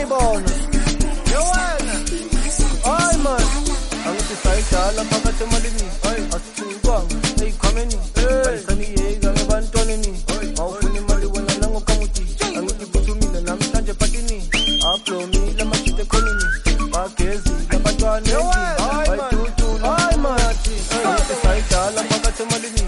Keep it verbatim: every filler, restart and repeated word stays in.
bona. Yewena. Ay man. Angithi sayidala phakathi emalini. Hey, asikwanga. Hey, khomeni. Bayisani yeka ngebantwaneni. Awufuna imali wena nangokamuthi. Angithi buthumile namhlanje patini. Aplomile amashite khonini. Bagezi labantwana endini. Bayithuthula. Ay man. Angithi sayidala phakathi emalini.